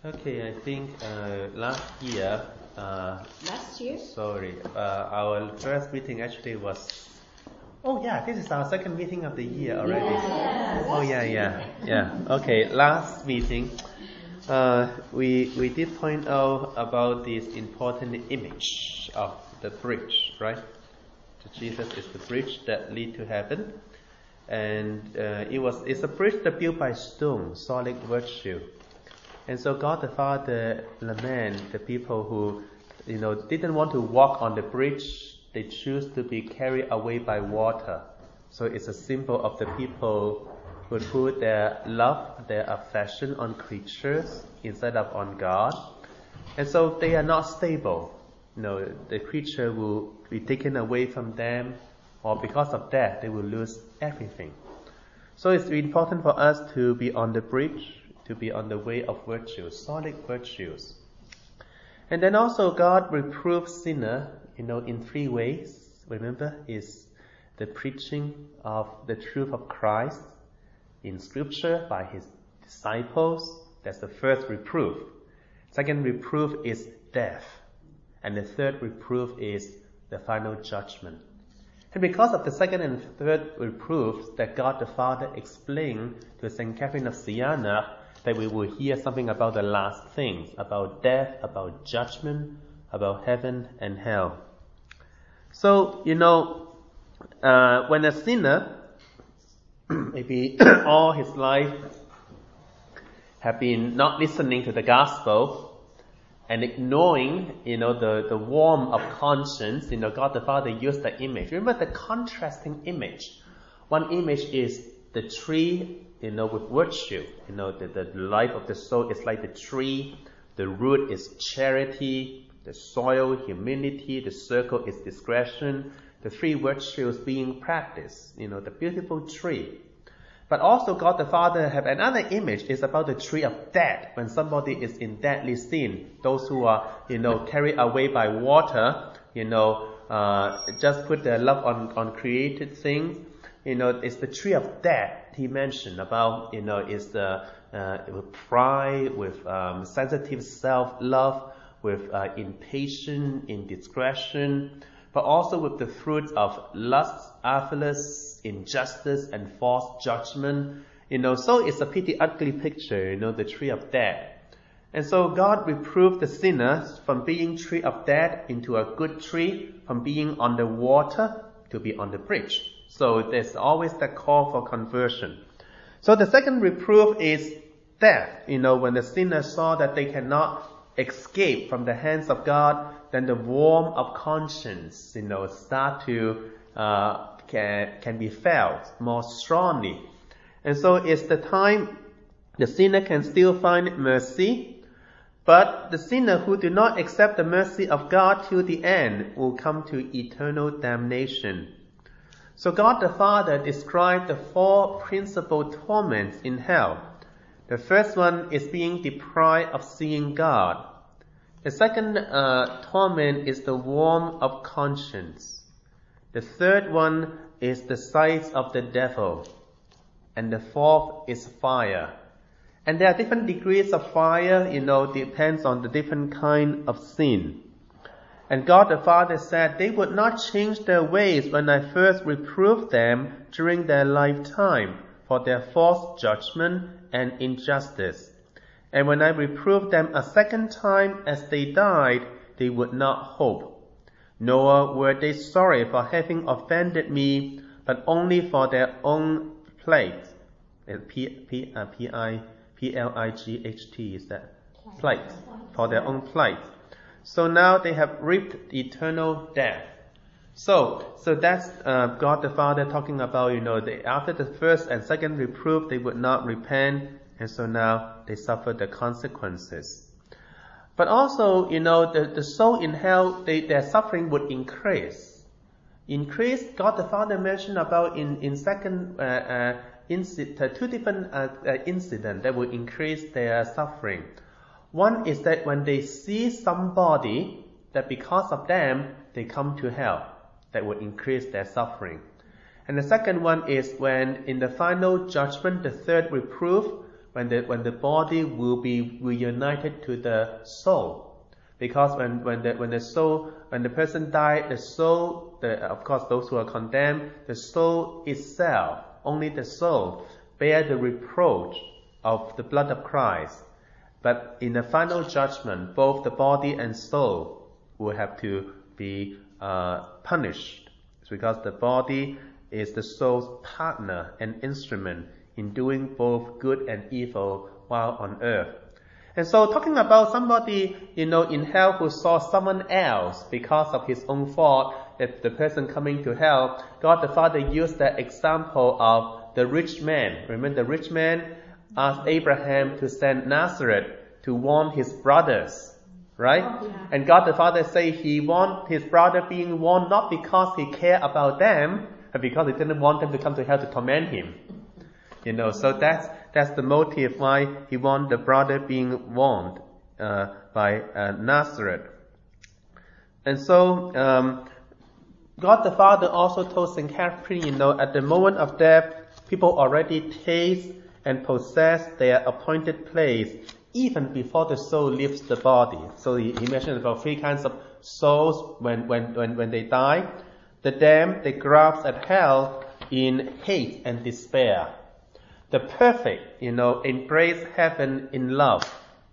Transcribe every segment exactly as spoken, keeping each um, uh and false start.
Okay, I think uh, last year. Uh, last year? Sorry, uh, our first meeting actually was. Oh yeah, this is our second meeting of the year already. Yes. Oh yeah, yeah, yeah. Okay, last meeting, uh, we we did point out about this important image of the bridge, right? So Jesus is the bridge that lead to heaven, and uh, it was it's a bridge that built by stone, solid virtue. And so God the Father lament the people who, you know, didn't want to walk on the bridge. They choose to be carried away by water. So it's a symbol of the people who put their love, their affection on creatures instead of on God. And so they are not stable. You know, the creature will be taken away from them, or because of that, they will lose everything. So it's important for us to be on the bridge, to be on the way of virtues, solid virtues. And then also God reproves sinner, you know, in three ways. Remember, is the preaching of the truth of Christ in Scripture by His disciples. That's the first reproof. Second reproof is death. And the third reproof is the final judgment. And because of the second and third reproofs that God the Father explained to Saint Catherine of Siena, that we will hear something about the last things, about death, about judgment, about heaven and hell. So, you know, uh, when a sinner, maybe all his life, have been not listening to the gospel and ignoring, you know, the, the warmth of conscience, you know, God the Father used the image. Remember the contrasting image. One image is the tree, you know, with virtue. You know, the, the life of the soul is like the tree. The root is charity. The soil, humility. The circle is discretion. The three virtues being practiced. You know, the beautiful tree. But also God the Father have another image. It's about the tree of death. When somebody is in deadly sin. Those who are, you know, carried away by water. You know, uh, just put their love on, on created things. You know, it's the tree of death he mentioned about, you know, is the, uh, with pride, with, um, sensitive self-love, with, uh, impatience, indiscretion, but also with the fruits of lust, avarice, injustice, and false judgment. You know, so it's a pretty ugly picture, you know, the tree of death. And so God reproved the sinners from being tree of death into a good tree, from being on the water to be on the bridge. So there's always that call for conversion. So the second reproof is death. You know, when the sinner saw that they cannot escape from the hands of God, then the warmth of conscience, you know, start to, uh, can, can be felt more strongly. And so it's the time the sinner can still find mercy, but the sinner who do not accept the mercy of God till the end will come to eternal damnation. So God the Father described the four principal torments in hell. The first one is being deprived of seeing God. The second uh, torment is the warmth of conscience. The third one is the sight of the devil. And the fourth is fire. And there are different degrees of fire, you know, depends on the different kind of sin. And God the Father said they would not change their ways when I first reproved them during their lifetime for their false judgment and injustice. And when I reproved them a second time as they died, they would not hope. Nor were they sorry for having offended me, but only for their own plight. P, P, uh, P, I, P L I G H T is that? Plight. For their own plight. So now they have reaped eternal death. So, so that's uh, God the Father talking about, you know, they, after the first and second reproof, they would not repent, and so now they suffer the consequences. But also, you know, the, the soul in hell, they, their suffering would increase. Increase, God the Father mentioned about in, in second, uh, uh, inci- uh, two different uh, uh, incidents that will increase their suffering. One is that when they see somebody, that because of them, they come to hell. That will increase their suffering. And the second one is when in the final judgment, the third reproof, when the when the body will be reunited to the soul. Because when, when the when the soul when the person died, the soul, the, of course those who are condemned, the soul itself, only the soul, bear the reproach of the blood of Christ. But in the final judgment, both the body and soul will have to be uh, punished. It's because the body is the soul's partner and instrument in doing both good and evil while on earth. And so talking about somebody, you know, in hell who saw someone else because of his own fault, that the person coming to hell, God the Father used the example of the rich man. Remember the rich man asked Abraham to send Nazareth to warn his brothers, right? Oh, yeah. And God the Father say he want his brother being warned not because he cared about them, but because he didn't want them to come to hell to torment him. You know, so that's that's the motive why he want the brother being warned uh, by uh, Nazareth. And so um, God the Father also told Saint Catherine, you know, at the moment of death, people already taste and possess their appointed place even before the soul leaves the body. So he, he mentioned about three kinds of souls when when when, when they die. The damned, they grasp at hell in hate and despair. The perfect, you know, embrace heaven in love.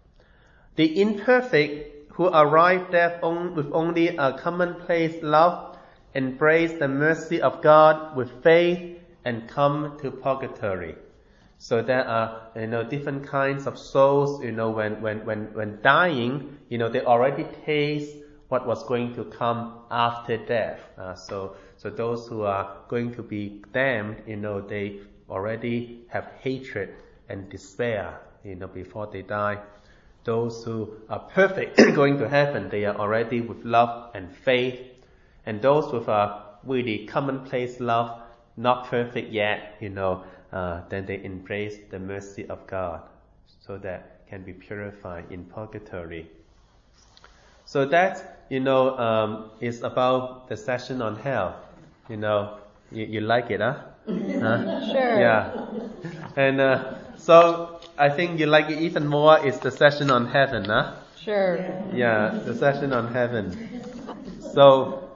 The imperfect, who arrive there with only a commonplace love, embrace the mercy of God with faith and come to purgatory. So there are, you know, different kinds of souls, you know, when, when, when, when dying, you know, they already taste what was going to come after death. Uh, so, so those who are going to be damned, you know, they already have hatred and despair, you know, before they die. Those who are perfect going to heaven, they are already with love and faith. And those with a really commonplace love, not perfect yet, you know, uh, then they embrace the mercy of God so that can be purified in purgatory. So that, you know, um, is about the session on hell. You know, you, you like it, huh? Huh? Sure. Yeah. And uh, so I think you like it even more is the session on heaven, huh? Sure. Yeah, the session on heaven. So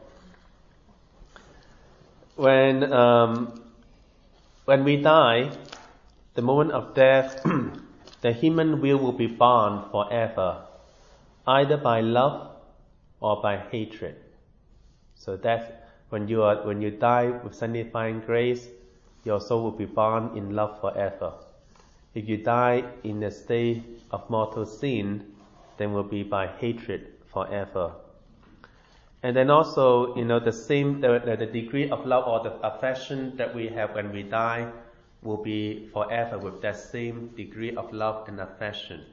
when um, when we die, the moment of death, the human will will be bound forever, either by love or by hatred. So that's when you are when you die with sanctifying grace, your soul will be bound in love forever. If you die in a state of mortal sin, then will be by hatred forever. And then also, you know, the same the, the degree of love or the affection that we have when we die will be forever with that same degree of love and affection.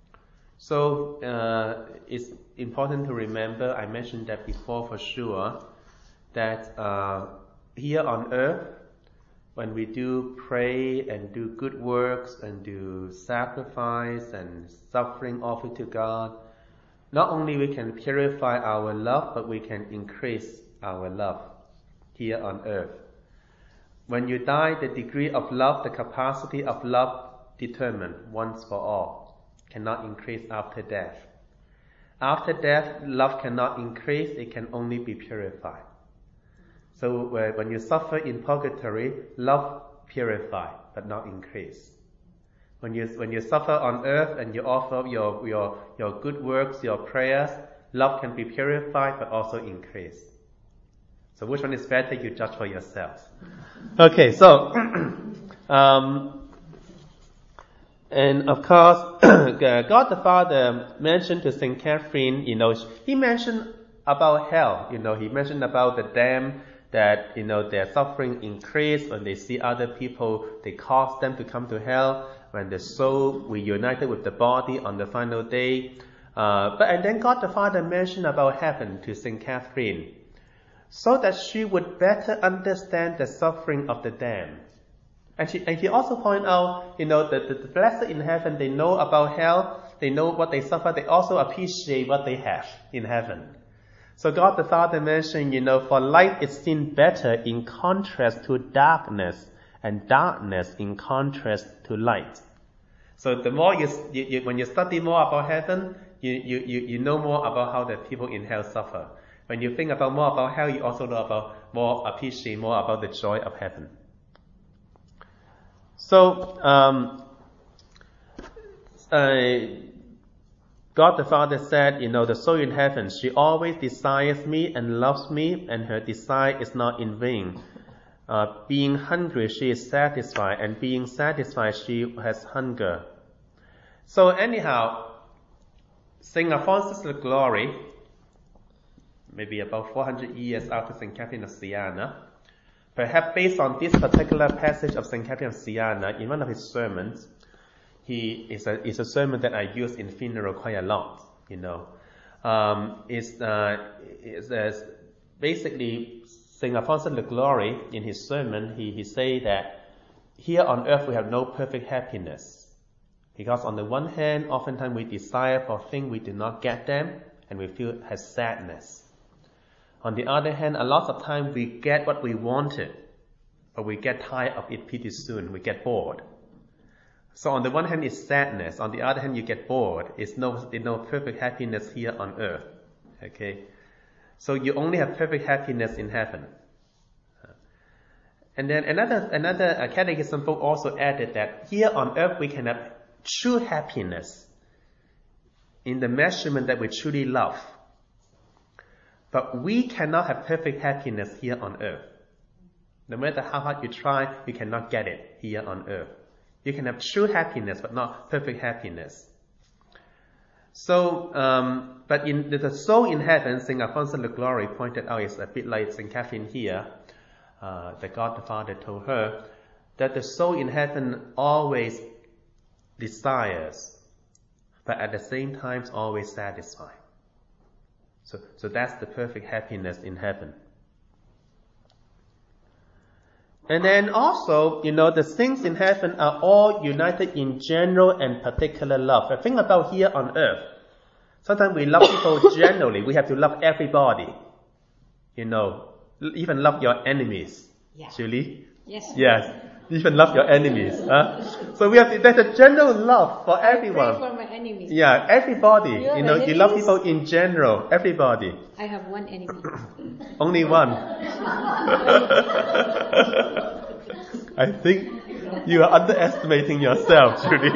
So uh, it's important to remember, I mentioned that before for sure, that uh, here on earth, when we do pray and do good works and do sacrifice and suffering offered to God, not only we can purify our love, but we can increase our love here on earth. When you die, the degree of love, the capacity of love determined once for all, cannot increase after death. After death, love cannot increase, it can only be purified. So when you suffer in purgatory, love purify, but not increase. When you when you suffer on earth and you offer your your your good works, your prayers, love can be purified, but also increase. So which one is better? You judge for yourselves. Okay, so um, and of course, God the Father mentioned to Saint Catherine, you know, he mentioned about hell. You know, he mentioned about the damned. That, you know, their suffering increase when they see other people, they cause them to come to hell. When the soul reunited with the body on the final day. Uh, but and then God the Father mentioned about heaven to Saint Catherine, so that she would better understand the suffering of the damned. And she and he also pointed out, you know, that the, the blessed in heaven, they know about hell, they know what they suffer, they also appreciate what they have in heaven. So God the Father mentioned, you know, for light is seen better in contrast to darkness, and darkness in contrast to light. So the more you, you, you when you study more about heaven, you, you, you, you know more about how the people in hell suffer. When you think about more about hell, you also know about more appreciate more about the joy of heaven. So um, uh, God the Father said, you know, the soul in heaven, she always desires me and loves me, and her desire is not in vain. Uh, being hungry, she is satisfied, and being satisfied, she has hunger. So anyhow, Saint Alphonsus the Glory, maybe about four hundred years after Saint Catherine of Siena, perhaps based on this particular passage of Saint Catherine of Siena, in one of his sermons, he is a is a sermon that I use in funeral quite a lot. You know, um, is uh, is uh, basically Saint Alphonsus the Glory in his sermon. He he say that here on earth we have no perfect happiness, because on the one hand, oftentimes we desire for things we do not get them, and we feel has sadness. On the other hand, a lot of times we get what we wanted, but we get tired of it pretty soon. We get bored. So on the one hand, it's sadness. On the other hand, you get bored. It's no, it's no perfect happiness here on earth. Okay, so you only have perfect happiness in heaven. And then another another uh, catechism book also added that here on earth we can have true happiness in the measurement that we truly love. But we cannot have perfect happiness here on earth. No matter how hard you try, you cannot get it here on earth. You can have true happiness, but not perfect happiness. So, um, but in the, the soul in heaven, Saint Alphonsus the Glory pointed out, is a bit like Saint Catherine here. Uh, the God the Father told her that the soul in heaven always desires, but at the same time always satisfied. So, so that's the perfect happiness in heaven. And then also, you know, the things in heaven are all united in general and particular love. But think about here on earth. Sometimes we love people generally. We have to love everybody. You know, even love your enemies. Yeah. Julie? Yes. Yes. Even love your enemies. Huh? So we have to, there's a general love for everyone. I pray for my enemies. Yeah, everybody. You, you know, enemies? you love people in general. Everybody. I have one enemy. Only one. I think you are underestimating yourself, Judy.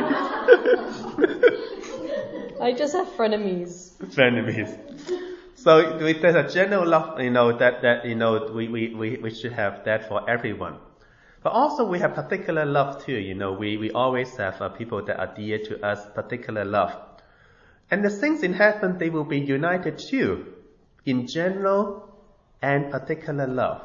I just have frenemies. Frenemies. So there's a general love, you know, that, that you know, we, we, we, we should have that for everyone. But also we have particular love too, you know, we, we always have uh, people that are dear to us, particular love. And the things in heaven, they will be united too, in general and particular love.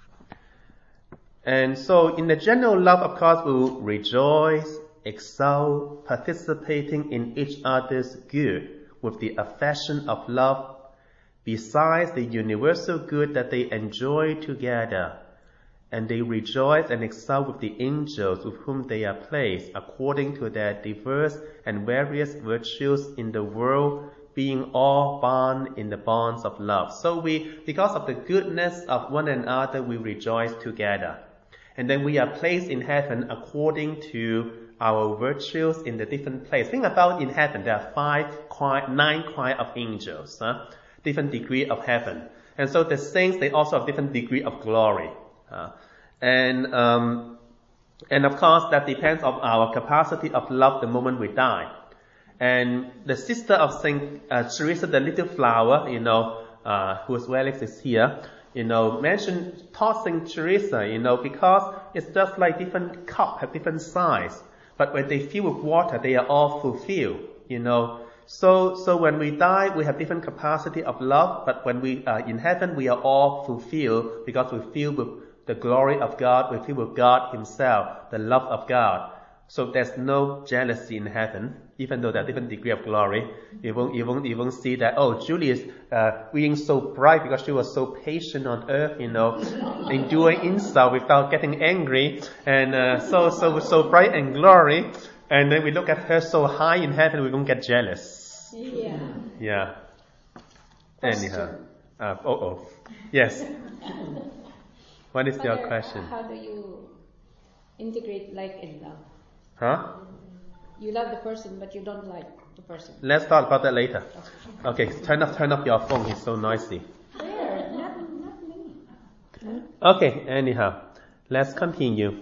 And so in the general love, of course, we will rejoice, exult, participating in each other's good with the affection of love, besides the universal good that they enjoy together. And they rejoice and exult with the angels with whom they are placed, according to their diverse and various virtues in the world, being all bound in the bonds of love. So we, because of the goodness of one another, we rejoice together. And then we are placed in heaven according to our virtues in the different places. Think about in heaven, there are five, choir, nine choir of angels, huh? Different degree of heaven. And so the saints, they also have different degree of glory. Uh, and um, and of course that depends on our capacity of love the moment we die. And the sister of Saint uh, Teresa, the little flower, you know, uh, whose relics is here, you know, mentioned taught Saint Teresa, you know, because it's just like different cups have different size, but when they fill with water, they are all fulfilled, you know. So, so when we die, we have different capacity of love, but when we are in heaven, we are all fulfilled because we feel with the glory of God, we feel with God Himself, the love of God. So there's no jealousy in heaven, even though there are different degree of glory. You won't, you won't, you won't see that, oh, Julie is uh, being so bright because she was so patient on earth, you know, enduring insult without getting angry, and uh, so, so, so bright and glory. And then we look at her so high in heaven, we won't get jealous. Yeah. Yeah. Anyhow. Uh, oh, oh. Yes. What is Father, your question? How do you integrate like and love? Huh? You love the person, but you don't like the person. Let's talk about that later. Okay, turn up, turn up your phone. It's so noisy. There, not, not me. Okay, anyhow, let's continue.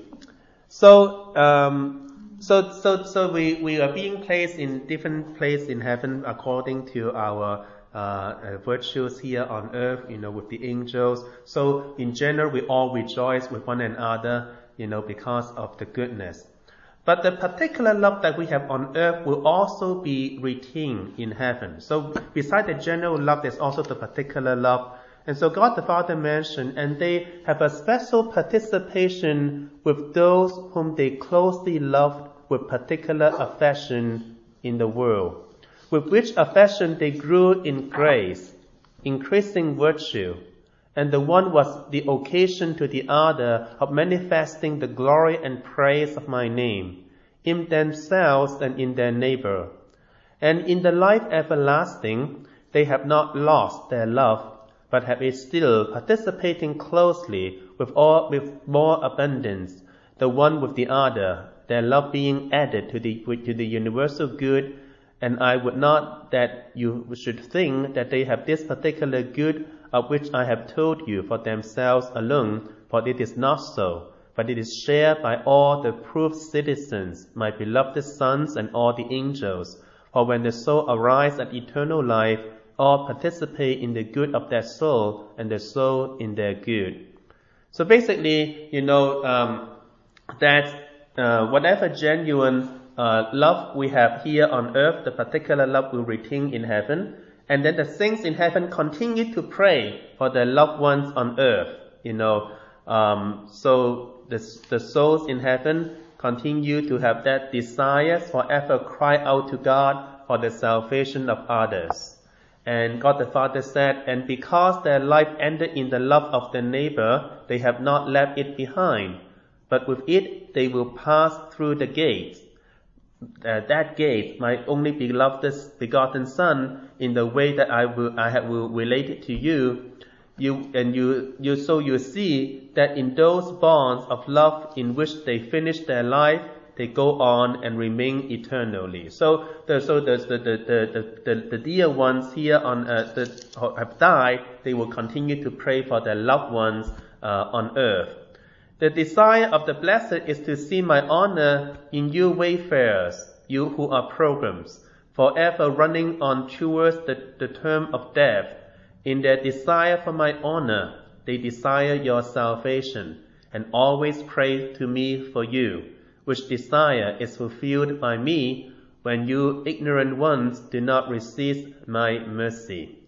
So, um, so, so, so we, we are being placed in different places in heaven according to our uh, uh, virtues here on earth, you know, with the angels. So, in general, we all rejoice with one another, you know, because of the goodness. But the particular love that we have on earth will also be retained in heaven. So, beside the general love, there's also the particular love. And so God the Father mentioned, and they have a special participation with those whom they closely loved with particular affection in the world, with which affection they grew in grace, increasing virtue, and the one was the occasion to the other of manifesting the glory and praise of my name, in themselves and in their neighbor. And in the life everlasting, they have not lost their love, but have it still, participating closely with all, with more abundance, the one with the other, their love being added to the, to the universal good. And I would not that you should think that they have this particular good of which I have told you for themselves alone, for it is not so, but it is shared by all the proved citizens, my beloved sons and all the angels. For when the soul arrives at eternal life, all participate in the good of their soul, and the soul in their good. So basically, you know, um, that uh, whatever genuine uh, love we have here on earth, the particular love will retain in heaven, and then the saints in heaven continue to pray for their loved ones on earth. You know, um, so the the souls in heaven continue to have that desire forever, cry out to God for the salvation of others. And God the Father said, and because their life ended in the love of their neighbor, they have not left it behind, but with it they will pass through the gate. Uh, that gate, my only beloved begotten Son, in the way that I will, I have, will relate it to you. You and you, you, so you see that in those bonds of love in which they finish their life, they go on and remain eternally. So, the, so the, the, the, the, the, the dear ones here on earth that have died, they will continue to pray for their loved ones uh, on earth. The desire of the blessed is to see my honor in you wayfarers, you who are pilgrims, forever running on towards the, the term of death. In their desire for my honor, they desire your salvation, and always pray to me for you, which desire is fulfilled by me when you ignorant ones do not resist my mercy.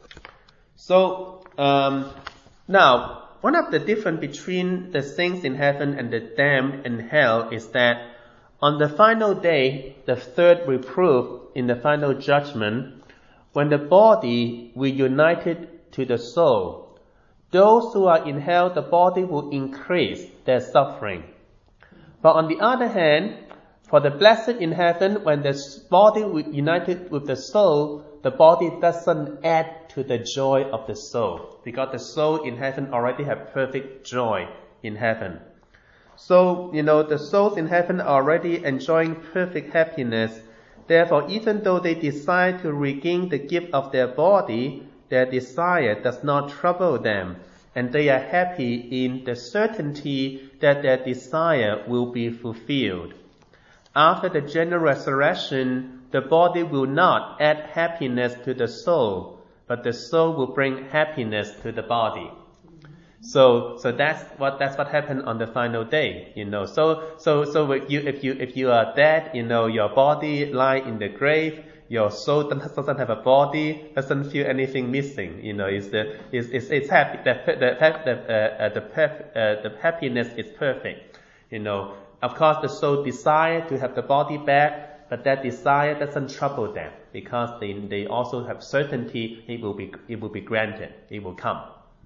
So, um, now, one of the difference between the saints in heaven and the damned in hell is that on the final day, the third reproof in the final judgment, when the body will unite it to the soul, those who are in hell, the body will increase their suffering. But on the other hand, for the blessed in heaven, when the body will united with the soul, the body doesn't add to the joy of the soul, because the soul in heaven already have perfect joy in heaven. So, you know, the souls in heaven are already enjoying perfect happiness. Therefore, even though they desire to regain the gift of their body, their desire does not trouble them, and they are happy in the certainty that their desire will be fulfilled. After the general resurrection, the body will not add happiness to the soul, but the soul will bring happiness to the body. So, so that's what that's what happened on the final day, you know. So, so, so if you if you if you are dead, you know, your body lie in the grave, your soul doesn't have a body, doesn't feel anything missing, you know. It's the it's it's, it's happy. The the the uh, the, uh, the happiness is perfect, you know. Of course, the soul desire to have the body back, but that desire doesn't trouble them because they they also have certainty it will be it will be granted, it will come.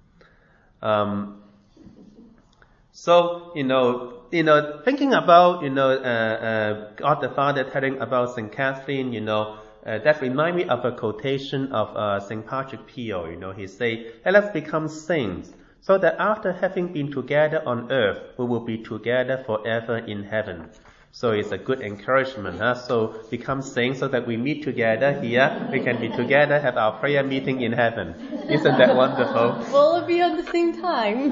Um, so, you know, you know, thinking about, you know, uh, uh, God the Father telling about Saint Catherine, you know, uh, that remind me of a quotation of uh, Saint Patrick Pio. You know, he say, "Let us become saints, so that after having been together on earth, we will be together forever in heaven." So it's a good encouragement. Huh? So become saints so that we meet together here. We can be together, have our prayer meeting in heaven. Isn't that wonderful? Will it be at the same time?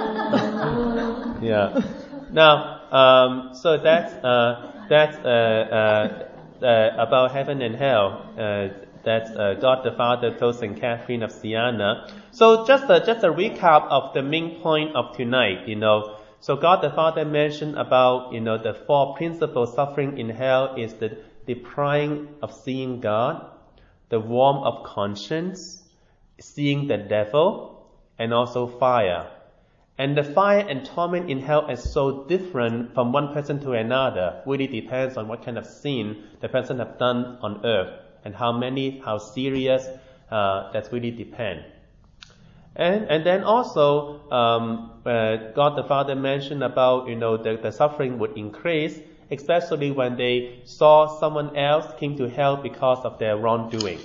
Huh? Yeah. Now, um, so that's uh, that's uh, uh, uh, about heaven and hell. Uh, that's uh, God the Father told Saint Catherine of Siena. So just a, just a recap of the main point of tonight. You know. So God the Father mentioned about, you know, the four principal suffering in hell is the depriving of seeing God, the warmth of conscience, seeing the devil, and also fire. And the fire and torment in hell is so different from one person to another. Really depends on what kind of sin the person have done on earth and how many, how serious, uh, that really depends. And and then also, um, uh, God the Father mentioned about, you know, the, the suffering would increase, especially when they saw someone else came to hell because of their wrongdoing.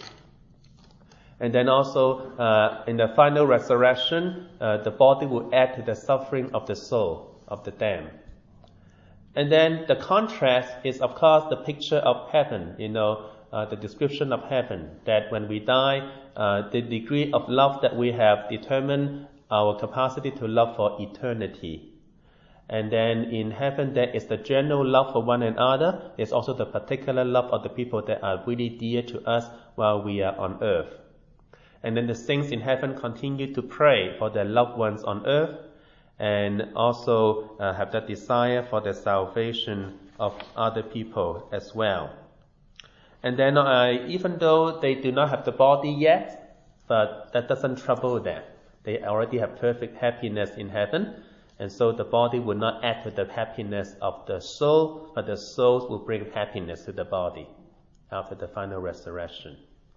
And then also, uh, in the final resurrection, uh, the body will add to the suffering of the soul, of the damned. And then the contrast is, of course, the picture of heaven, you know, uh, the description of heaven, that when we die, Uh, the degree of love that we have determine our capacity to love for eternity. And then in heaven there is the general love for one another. There's also the particular love of the people that are really dear to us while we are on earth. And then the saints in heaven continue to pray for their loved ones on earth and also uh, have that desire for the salvation of other people as well. And then uh, even though they do not have the body yet, but that doesn't trouble them. They already have perfect happiness in heaven, and so the body will not add to the happiness of the soul, but the souls will bring happiness to the body after the final resurrection.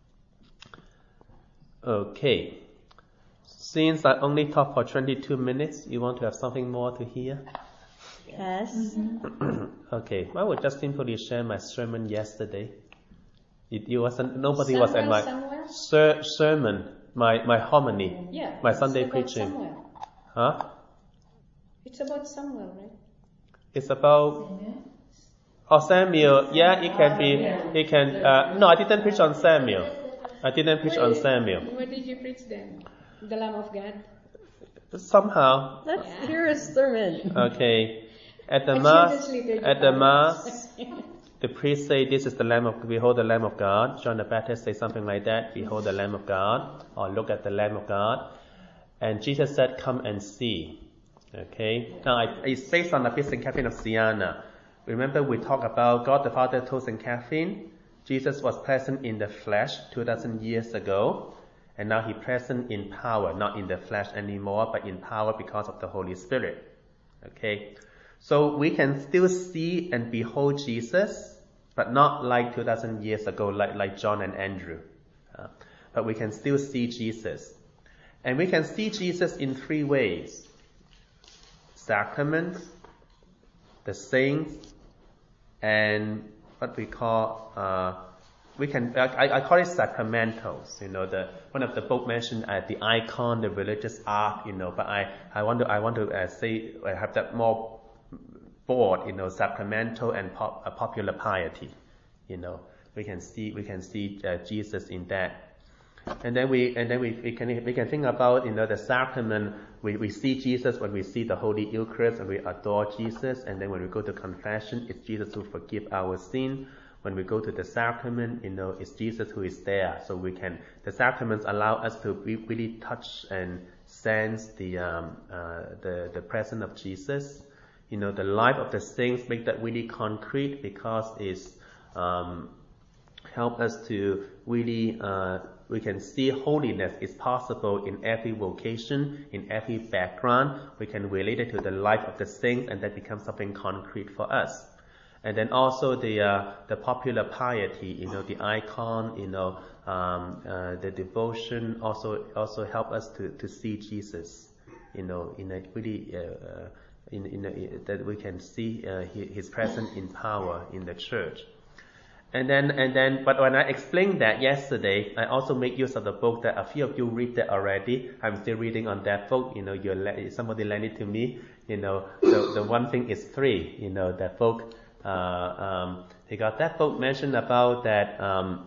Okay. Since I only talked for twenty-two minutes, you want to have something more to hear? Yes. Mm-hmm. Okay. I will just simply share my sermon yesterday. It, it wasn't, nobody Samuel, was at my ser, sermon, my, my homily, yeah, my Sunday it's preaching. Samuel. Huh? It's about Samuel, right? It's about, oh, Samuel. Yeah, it can be, it can, uh, no, I didn't preach on Samuel. I didn't preach on Samuel. What did you preach then? The Lamb of God? Somehow. Let's Yeah. hear a sermon. Okay. At the Actually, mass, that's liturgy at the part. mass, the priest say, this is the Lamb of, behold the Lamb of God. John the Baptist say something like that, behold the Lamb of God, or look at the Lamb of God. And Jesus said, come and see. Okay. Now, I, it's based on the Saint Catherine of Siena. Remember we talked about God the Father told Saint Catherine, Jesus was present in the flesh two thousand years ago, and now he present in power, not in the flesh anymore, but in power because of the Holy Spirit. Okay. So we can still see and behold Jesus, but not like two thousand years ago, like, like John and Andrew. Uh, but we can still see Jesus. And we can see Jesus in three ways. Sacraments, the saints, and what we call, uh, we can, I, I call it sacramentals. You know, the, one of the book mentioned uh, the icon, the religious art, you know, but I, I want to, I want to uh, say, I have that more board, you know, sacramental and pop, uh, popular piety. You know, we can see, we can see uh, Jesus in that. And then we, and then we, we can, we can think about, you know, the sacrament. We, we see Jesus when we see the Holy Eucharist and we adore Jesus. And then when we go to confession, it's Jesus who forgives our sin. When we go to the sacrament, you know, it's Jesus who is there. So we can, the sacraments allow us to be, really touch and sense the, um, uh, the, the presence of Jesus. You know, the life of the saints make that really concrete because it's, um, help us to really, uh, we can see holiness is possible in every vocation, in every background. We can relate it to the life of the saints, and that becomes something concrete for us. And then also the uh, the popular piety, you know, the icon, you know, um, uh, the devotion also also help us to, to see Jesus, you know, in a really uh, in in a, that we can see uh, his presence in power in the church. And then, and then, but when I explained that yesterday, I also make use of the book that a few of you read that already. I'm still reading on that book. You know, you somebody lent it to me. You know, the the one thing is three. You know, that book, Uh, um, he got that book mentioned about that. Um,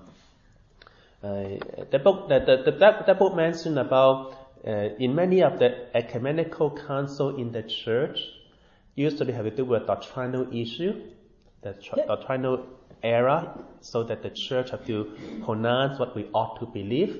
uh, the book that the, the, that, that book mentioned about uh, in many of the ecumenical council in the church usually have to do with doctrinal issue, the tr- yep. doctrinal era, so that the church have to pronounce what we ought to believe.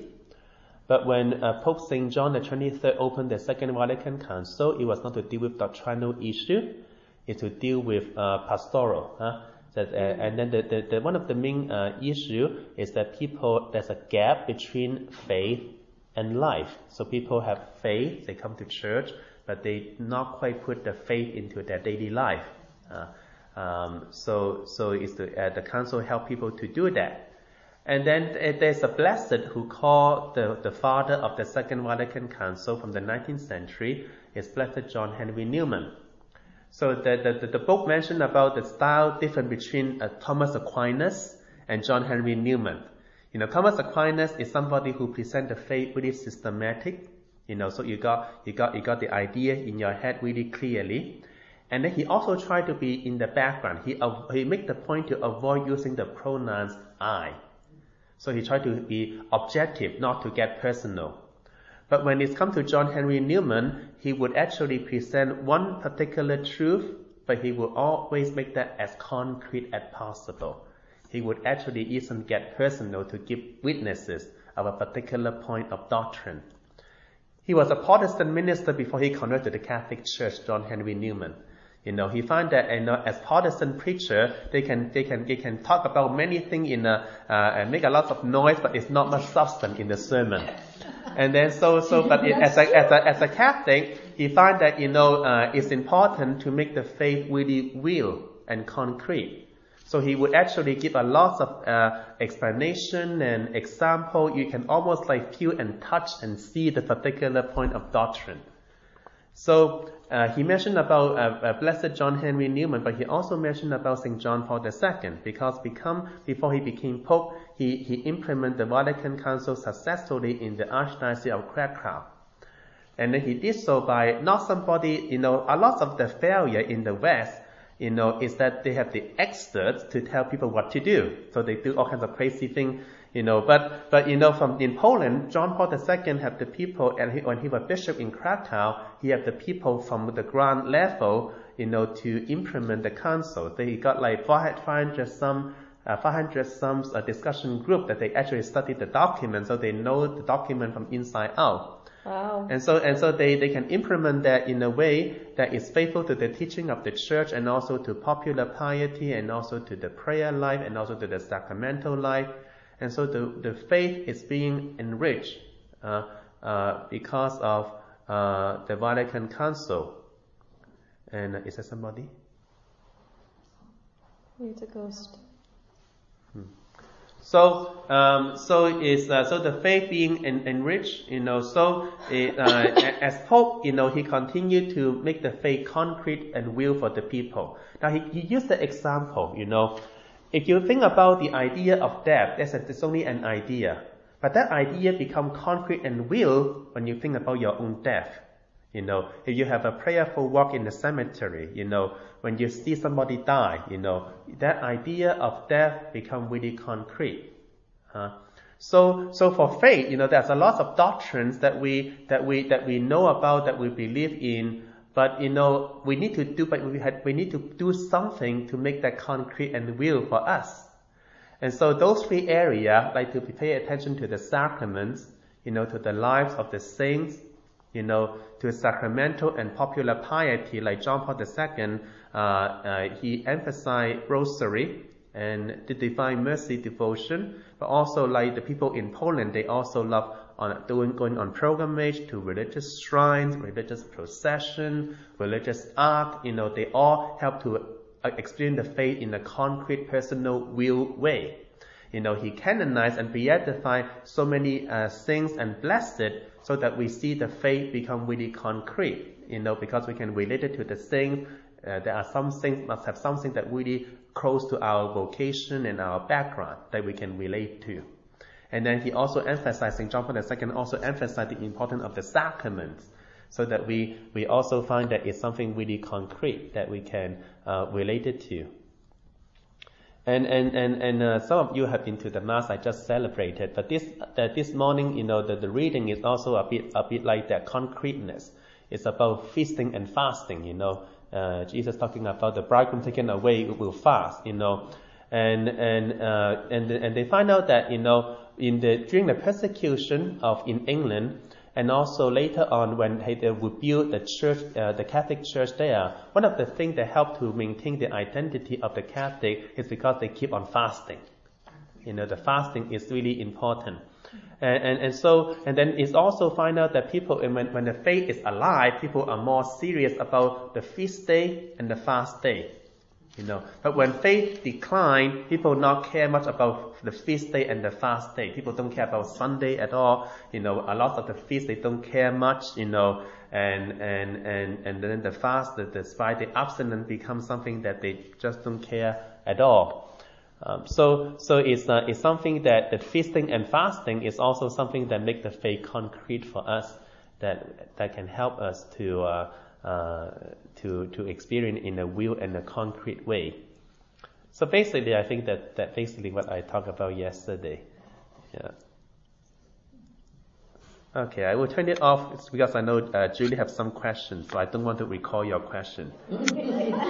But when uh, Pope Saint John the twenty-third opened the Second Vatican Council, it was not to deal with doctrinal issue, it's to deal with uh, pastoral. Huh? That, uh, and then the, the, the one of the main uh, issue is that people, there's a gap between faith and life. So people have faith, they come to church, but they not quite put the faith into their daily life. Uh, um, so so it's the, uh, the council help people to do that. And then uh, there's a blessed who called the, the father of the Second Vatican Council from the nineteenth century, is Blessed John Henry Newman. So the, the, the book mentioned about the style difference between uh, Thomas Aquinas and John Henry Newman. You know, Thomas Aquinas is somebody who presents the faith really systematic. You know, so you got you got you got the idea in your head really clearly, and then he also tried to be in the background. He uh, he made the point to avoid using the pronouns I. So he tried to be objective, not to get personal. But when it comes to John Henry Newman, he would actually present one particular truth, but he would always make that as concrete as possible. He would actually even get personal to give witnesses of a particular point of doctrine. He was a Protestant minister before he converted to the Catholic Church, John Henry Newman. You know, he found that, you know, as Protestant preacher, they can, they can, they can talk about many things in a, uh, and make a lot of noise, but it's not much substance in the sermon. And then so, so, but it, as a, as a, as a Catholic, he found that, you know, uh, it's important to make the faith really real and concrete. So he would actually give a lot of, uh, explanation and example. You can almost like feel and touch and see the particular point of doctrine. So, uh, he mentioned about, uh, uh, Blessed John Henry Newman, but he also mentioned about Saint John Paul the Second, because become, before he became Pope, he, he implemented the Vatican Council successfully in the Archdiocese of Krakow. And then he did so by not somebody, you know, a lot of the failure in the West, you know, is that they have the experts to tell people what to do. So they do all kinds of crazy things, you know, but, but, you know, from, in Poland, John Paul the Second had the people, and he, when he was bishop in Krakow, he had the people from the ground level, you know, to implement the council. They got like five hundred some, uh, five hundred some uh, discussion group that they actually studied the document, so they know the document from inside out. Wow. And so, and so they, they can implement that in a way that is faithful to the teaching of the church, and also to popular piety, and also to the prayer life, and also to the sacramental life. And so the, the faith is being enriched, uh, uh, because of, uh, the Vatican Council. And uh, is there somebody? It's a ghost. Hmm. So, um, so is uh, so the faith being en- enriched, you know. So, it, uh, as Pope, you know, he continued to make the faith concrete and real for the people. Now, he, he used the example, you know. If you think about the idea of death, that's a, it's only an idea, but that idea becomes concrete and real when you think about your own death. You know, if you have a prayerful walk in the cemetery, you know, when you see somebody die, you know, that idea of death becomes really concrete. Huh? So, so for faith, you know, there's a lot of doctrines that we, that we, that we know about, that we believe in, but, you know, we need to do, but we had, we need to do something to make that concrete and real for us. And so those three areas, like to pay attention to the sacraments, you know, to the lives of the saints, you know, to sacramental and popular piety, like John Paul the Second, uh, uh, he emphasized rosary and the Divine Mercy devotion, but also like the people in Poland, they also love on doing going on pilgrimage to religious shrines, religious procession, religious art. You know, they all help to uh, experience the faith in a concrete, personal, real way. You know, he canonized and beatified so many uh, saints and blessed, so that we see the faith become really concrete. You know, because we can relate it to the saints. Uh, there are some saints must have something that really close to our vocation and our background that we can relate to. And then he also emphasized, Saint John Paul the Second also emphasized the importance of the sacraments, so that we, we also find that it's something really concrete that we can uh, relate it to. And and and and uh, some of you have been to the mass I just celebrated, but this uh, this morning, you know, the, the reading is also a bit a bit like that concreteness. It's about feasting and fasting, you know. Uh, Jesus talking about the bridegroom taken away will fast, you know, and and uh, and and they find out that, you know, in the during the persecution of in England. And also later on, when they would build the church, uh, the Catholic Church there, one of the things that helped to maintain the identity of the Catholic is because they keep on fasting. You know, the fasting is really important. And, and, and so, and then it's also find out that people, when, when the faith is alive, people are more serious about the feast day and the fast day. You know, but when faith decline, people not care much about the feast day and the fast day. People don't care about Sunday at all. You know, a lot of the feast they don't care much. You know, and and and and then the fast, the, the Friday abstinence becomes something that they just don't care at all. Um, so so it's uh, it's something that that feasting and fasting is also something that make the faith concrete for us. That that can help us to. Uh, Uh, to to experience in a real and a concrete way. So basically, I think that that basically what I talked about yesterday. Yeah. Okay, I will turn it off because I know uh, Julie have some questions, so I don't want to recall your question.